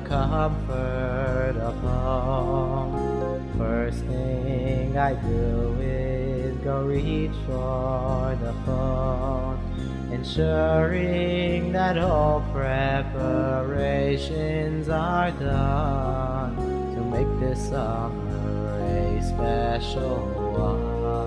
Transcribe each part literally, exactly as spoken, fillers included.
comfort of home. First thing I do is go reach for the phone, ensuring that all preparations are done to make this summer a special one.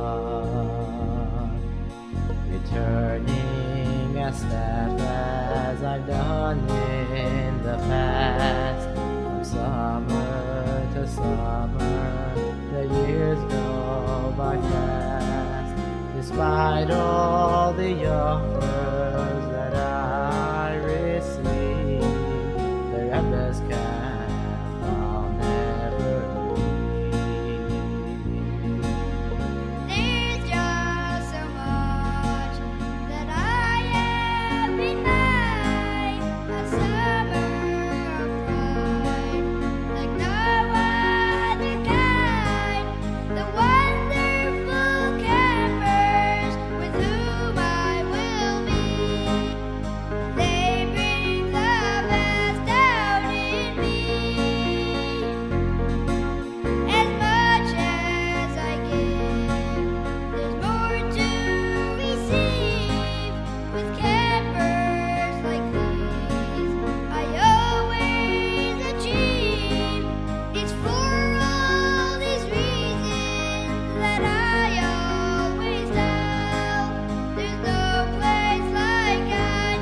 Returning as fast as I've done in the past, from summer to summer, the years go by fast. Despite all the offers that I receive, the rebels camp I'll never leave. There's just so much that I have in mind, a summer of pride, like no other kind. The wonderful campers with whom I will be, they bring the best out in me. As much as I give, there's more to receive. With campers like these, I always achieve. It's for all these reasons that I always tell, there's no place like on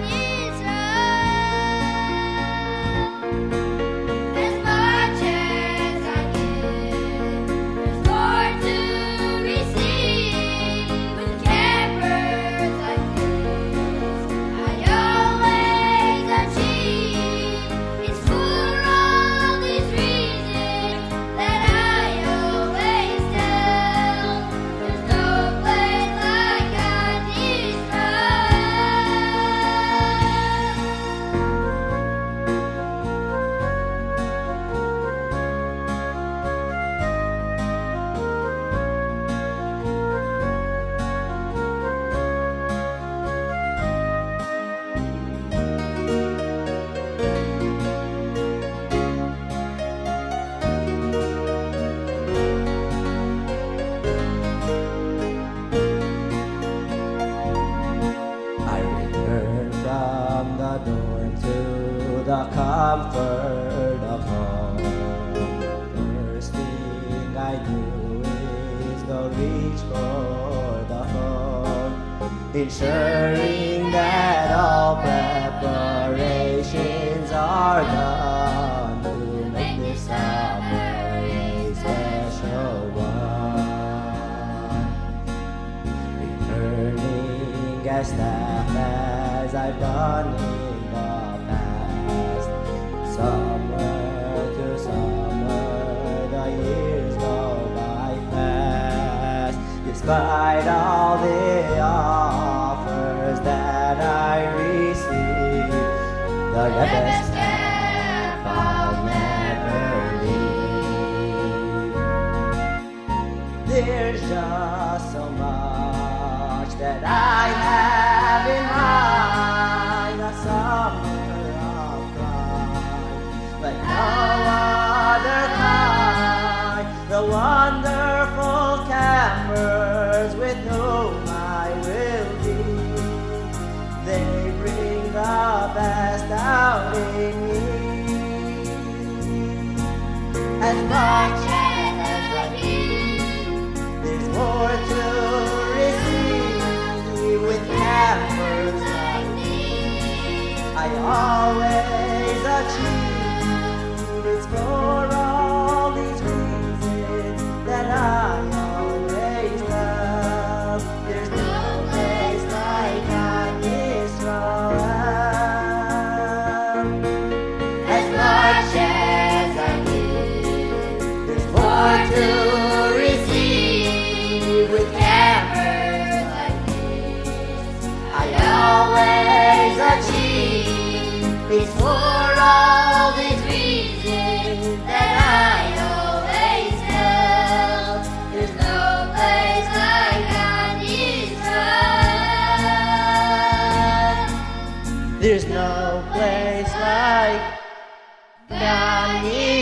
Israel. As much as I give, there's more to receive. With campers like these, I always achieve. It's for all these reasons that I always tell, there's no place like on I return from the dorm to the comfort of home. First thing I do is go reach for the phone, ensuring that all preparations are done to make this summer a special one. Returning as fast as I've done in the past, summer to summer, the years go by fast. Despite all the offers that I receive, the rebels camp I'll never leave. There's just so much that I have in mind, a summer of pride, like no other kind. The wonderful campers with whom I will be, they bring the best out in me. As much as I give, there's more to receive. With campers like these, I always achieve. It's for all these reasons that I always love. There's no place like on Israel. As much as I give, there's more to receive. With campers like these, I always achieve. It's for all these reasons that I always tell, there's no place like on Israel. There's no place like God. me